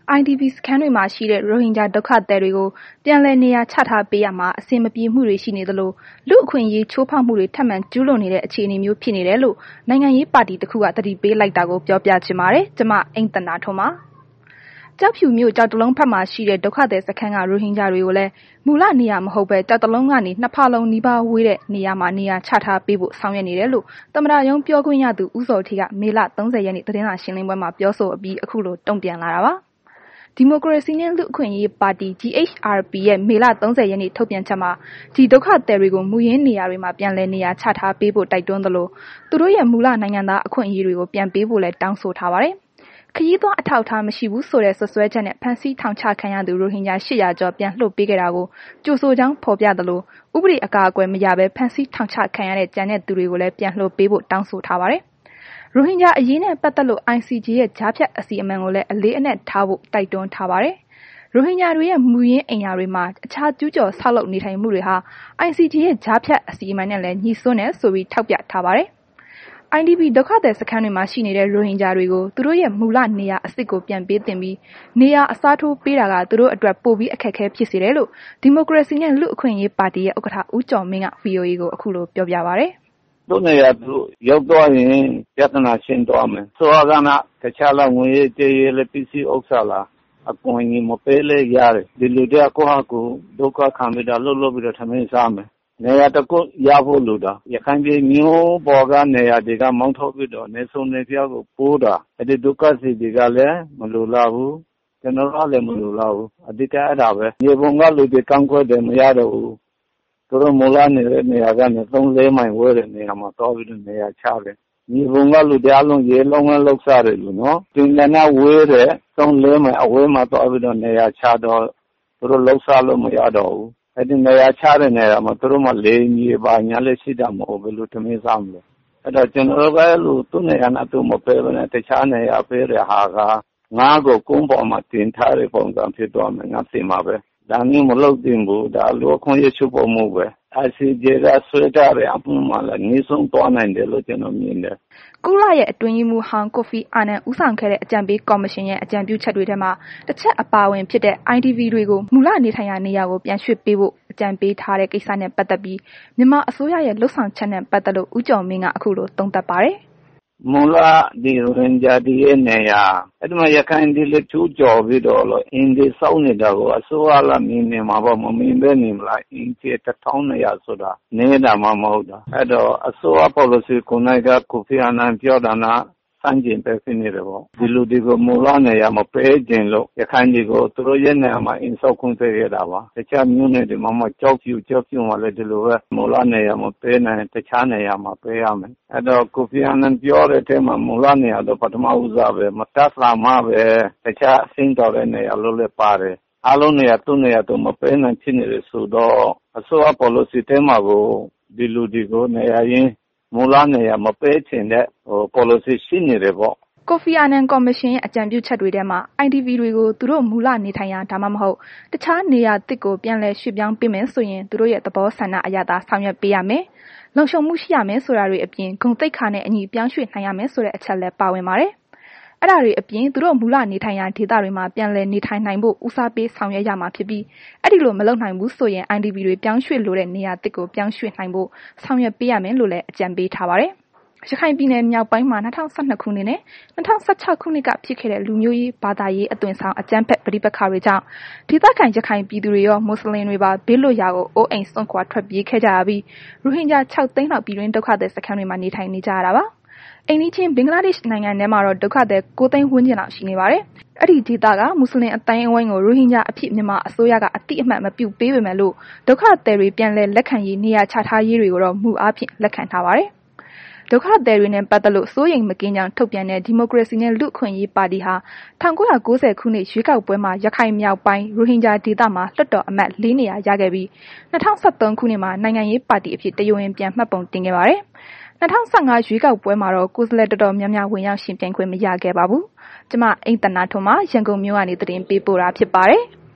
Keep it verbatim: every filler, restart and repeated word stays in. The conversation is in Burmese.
I D P စခန်းတွေမှာရှိတဲ့ရိုဟင်ဂျာဒုက္ခသည်တွေကိုပြန်လည်နေရာချထားပေးရမှာအဆင်မပြေမှုတွေရှိနေသလိုလူအခွင့်အရေးချိုးဖောက်မှုတွေထပ်မံကျူးလွန်နေတဲ့အခြေအနေမျိုးဖြစ်နေတယ်လို့နိုင်ငံရေးပါတီတစ်ခုကသတိပေးလိုက်တာကိုပြောပြချင်ပါတယ်။ကျွန်မအိမ်တနာထွန်းပါ။ကျောက်ဖြူမြို့ကြောက်တလုံးဖက်မှာရှိတဲ့ဒုက္ခသည်စခန်းကရိုဟင်ဂျာတွေကိုလည်းမူလနေရာမဟုတ်ပဲကြောက်တလုံးကနေနှစ်ဖာလုံးနီးပါးဝေးတဲ့နေရာမှာနေရာချထားပေးဖို့ဆောင်ရွက်နေတယ်လို့သမ္မတရုံးပြောခွင့်ရသူဦးစောထေးကမေလ၃၀ရက်နေ့သတင်းစာရှင်းလင်းပွဲမှာပြောဆိုအပြီးအခုလိုတုံ့ပြန်လာတာပါ။ဒီမိုကရေစီနဲ့လူ့အခွင့်အရေးပါတီ G H R P ရဲ့မေလ၃၀ရက်နေ့ထုတ်ပြန်ချက်မှာဒီဒုက္ခသည်တွေကိုမူရင်းနေရာတွေမှာပြန်လည်နေရာချထားပေးဖို့တိုက်တွန်းသလိုသူတို့ရဲ့မူလနိုင်ငံသားအခွင့်အရေးတွေကိုပြန်ပေးဖို့လည်းတောင်းဆိုထားပါတယ်။ခရီးသွားအထောက်အထားမရှိဘူးဆိုတဲ့ဆွဆွဲချက်နဲ့ဖမ်းဆီးထောင်ချခံရသူရိုဟင်ဂျာ၈ရာကျော်ပြန်လွှတ်ပေးခဲ့တာကိုကြိုဆိုကြောင်းဖော်ပြသလိုဥပဒေအကာအကွယ်မရဘဲဖမ်းဆီးထောင်ချခံရတဲ့ကြမ်းတဲ့သူတွေကိုလည်းပြန်လွှတ်ပေးဖို့တောင်းဆိုထားပါတယ်။ရိုဟင်ဂျာအရေးနဲ့ပတ်သက်လို့ I C J ရဲ့ကြားဖြတ်အစီအမံကိုလည်းအလေးအနက်ထားဖို့တိုက်တွန်းထားပါတယ်။ရိုဟင်ဂျာတွေရဲ့မူရင်းအိမ်ယာတွေမှာအခြားကျူးကျော်ဆောက်လုပ်နေထိုင်မှုတွေဟာ I C J ရဲ့ကြားဖြတ်အစီအမံနဲ့လည်းညှိစွန်းတယ်ဆိုပြီးထောက်ပြထားပါတယ်။ I D P ဒုက္ခသည်စခန်းတွေမှာရှိနေတဲ့ရိုဟင်ဂျာတွေကိုသူတို့ရဲ့မူလနေရာအစ်စ်ကိုပြန်ပေးသင့်ပြီးနေရာအစားထိုးပေးတာကသူတို့အတွက်ပိုပြီးအခက်အခဲဖြစ်စေတယ်လို့ဒီမိုကရေစီနဲ့လူ့အခွင့်အရေးပါတီရဲ့ဥက္ကဋ္ဌဦးကျော်မင်းက V O A ကိုအခုလိုပြောပြပါတယ်။တို့နေရာသူရောက်တော့ရင်ပြဿနာရှင်းသွားမယ်။ဆိုတော့ကမှတခြားလာငွေကြေးရေးလည်းပစ္စည်းဥစ္စာလားအကွန်ကြီးမပေးလဲရတယ်။ဒီလူတွေကကိုယ့်ဟာကိုယ်ဒုက္ခခံပြီးတော့လှုပ်လှုပ်ပြီးတော့ထမင်းစားမယ်။နေရာတခုရဖို့လိုတာရခိုင်ပြည်မျိုးပေါ်ကနေရာတွေကမောင်းထုတ်ပြီးတော့နေဆုံးနေပြောက်ကိုပိုးတာအဲ့ဒီဒုက္ခစီတွေကလည်းမလိုလားဘူးကျွန်တော်ကလည်းမလိုလားဘူးအဓိကအဲ့ဒါပဲမြေပုံကလူတွေကန့်ကွက်တယ်မရတော့ဘူးသူတို့မလာနေတဲ့နေရာကနေသုံးလေးမိုင်ဝဲတဲ့နေရာမှာတော့ပြီးတော့နေရာချတယ်မြေပုံကလူတွေအလုံးရေလုံးဝလောက်စားတယ်လို့နော်တင်ကနာဝဲတဲ့သုံးလေးမိုင်အဝဲမှာတော့ပြီးတော့နေရာချတော့သူတို့လောက်စားလို့မရတော့ဘူးအဲ့ဒီနေရာချတဲ့နေရာမှာသူတို့မှလေမြေပါညာလေးရှိတာမဟုတ်ဘူးလို့တမင်းစားမလို့အဲ့တော့ကျွန်တော်ကလို့သူ့နေရာနဲ့သူ့မပဲဘဲနဲ့တခြားနေရာပေးတဲ့ဟာကငါ့ကိုကုန်းပေါ်မှာတင်ထားတဲ့ပုံစံဖြစ်သွားမယ်ငါသိမှာပဲဒါမျိုးမလုပ်သင့်ဘူးဒါလိုခွင့်ရချုပ်ဖို့မဟုတ်ပဲI C Jကဆွဲထားတဲ့အမှုမှလည်းနေဆုံးသွားနိုင်တယ်လို့ကျွန်တော်မြင်တယ်ကုလရဲ့အတွင်းရေးမှူးဟောင်းကိုဖီအာနန်ဦးဆောင်ခဲ့တဲ့အကြံပေးကော်မရှင်ရဲ့အကြံပြုချက်တွေထဲမှာတစ်ချက်အပါအဝင်ဖြစ်တဲ့ I D P တွေကိုမူလနေထိုင်ရာနေရာကိုပြန်ရွှေ့ပေးဖို့အကြံပေးထားတဲ့ကိစ္စနဲ့ပတ်သက်ပြီးမြန်မာအစိုးရရဲ့လှုပ်ဆောင်ချက်နဲ့ပတ်သက်လို့ဦးကျော်မင်းကအခုလိုသုံးသပ်ပါတယ်မူလာဒီရိုဟင်ဂျာဒီရဲ့နေရာအဲ့ဒီမှာရခိုင်ဒီလက်ချူကြော်ပြီးတော့လို့အင်းဒီစောင်းနေတာကိုအစိုးရလာမြင်နေမှာပေါ့မမြင်ပဲနေမလားအင်းကျေတစ်ထောင်နေရဆိုတာနေတာမှမဟုတ်တာအဲ့တော့အစိုးရ policy ကိုနိုင်ကကိုဖီအာနန်ပြောတာနာစံကျင်ပဲဖြစ်နေတယ်ပေါ့ဒီလူတွေကိုမူလာနေရာမပေးခြင်းလို့ရခိုင်ဒီကိုသူတို့ရဲ့နေရာမှာအင်းစောက်ခွင့်ပေးရတာပါတခြားမျိုးနဲ့ဒီမှာမကြောက်ပြူကြောက်ပြူမှလည်းဒီလိုပဲမူလာနေရာမပေးနိုင်တခြားနေရာမှာပေးရမယ်အဲ့တော့ကိုဖီအာနန်ပြောတဲ့အထဲမှာမူလာနေရာတော့ပထမဦးစားပဲမတတ်လာမှပဲတခြားအဆင့်တော်တဲ့နေရာလို့လည်းပါတယ်အားလုံးနေရာသူ့နေရာသူမပေးနိုင်ဖြစ်နေတယ်ဆိုတော့အစိုးရ policy ထဲမှာကိုဒီလူတွေကိုနေရာရင်းမူလာနေရာမပေးချင်တဲ့ဟို policy ရှိနေတယ်ပေါ့ကိုဖီအာနန်ကော်မရှင်ရဲ့အကြံပြုချက်တွေထဲမှာ I D P တွေကိုသူတို့မူလနေထိုင်ရာဒါမှမဟုတ်တခြားနေရာတစ်ကိုပြန်လည်ရွှေ့ပြောင်းပေးမယ်ဆိုရင်သူတို့ရဲ့သဘောဆန္ဒအရသာဆောင်ရွက်ပေးရမယ်။လုံခြုံမှုရှိရမယ်ဆိုတာတွေအပြင်ဂုဏ်သိက္ခာနဲ့အညီပြောင်းရွှေ့နိုင်ရမယ်ဆိုတဲ့အချက်လည်းပါဝင်ပါတယ်။အဲ့ဒါတွေအပြင်သူတို့မူလနေထိုင်ရာဒေသတွေမှာပြန်လည်နေထိုင်နိုင်ဖို့ဦးစားပေးဆောင်ရွက်ရမှာဖြစ်ပြီးအဲ့ဒီလိုမလုပ်နိုင်ဘူးဆိုရင် I D P တွေပြောင်းရွှေ့လိုတဲ့နေရာတစ်ကိုပြောင်းရွှေ့နိုင်ဖို့ဆောင်ရွက်ပေးရမယ်လို့လည်းအကြံပေးထားပါတယ်။ရခိုင်ပြည်နယ်မြောက်ပိုင်းမှာ၂၀၁၂ခုနှစ်နဲ့၂၀၁၆ခုနှစ်ကဖြစ်ခဲ့တဲ့လူမျိုးရေးဘာသာရေးအသွင်ဆောင်အကြမ်းဖက်ပဋိပက္ခတွေကြောင့်ဒေသခံရခိုင်ပြည်သူတွေရောမွတ်စလင်တွေပါဘေးလွတ်ရာကိုအိုးအိမ်စွန့်ခွာထွက်ပြေးခဲ့ကြရပြီးရိုဟင်ဂျာ၆သိန်းလောက်ပြည်တွင်းဒုက္ခသည်စခန်းတွေမှာနေထိုင်နေကြရတာပါ။အိမ်နီးချင်းဘင်္ဂလားဒေ့ရှ်နိုင်ငံထဲမှာတော့ဒုက္ခသည်၉သိန်းဝန်းကျင်လောက်ရှိနေပါတယ်။အဲ့ဒီဒေသကမွတ်စလင်အတိုင်းအဝိုင်းကိုရိုဟင်ဂျာအဖြစ်မြန်မာအစိုးရကအတိအမှတ်မပြုပေးပေမဲ့လို့ဒုက္ခသည်တွေပြန်လည်လက်ခံရေးနေရာချထားရေးတွေကိုတော့မူအားဖြင့်လက်ခံထားပါတယ်။ဒုက္ခသည်တွေနဲ့ပတ်သက်လို့စိုးရိမ်မကင်းကြောင်းထုတ်ပြန်တဲ့ဒီမိုကရေစီနဲ့လူ့အခွင့်အရေးပါတီဟာ၁၉၉၀ခုနှစ်ရွေးကောက်ပွဲမှာရခိုင်မြောက်ပိုင်းရိုဟင်ဂျာဒေသမှာလွှတ်တော်အမတ်၄နေရာရခဲ့ပြီး၂၀၁၃ခုနှစ်မှာနိုင်ငံရေးပါတီအဖြစ်တရားဝင်ပြန်မှတ်ပုံတင်ခဲ့ပါတယ်။၂၀၁၅ရွေးကောက်ပွဲမှာတော့ကိုယ်စားလှယ်တော်တော်များများဝင်ရောက်ရှင်ပြိုင်ခွင့်မရခဲ့ပါဘူး။ကျွန်မအိမ်တနာထွန်းမှရန်ကုန်မြို့ကနေသတင်းပေးပို့တာဖြစ်ပါတယ်။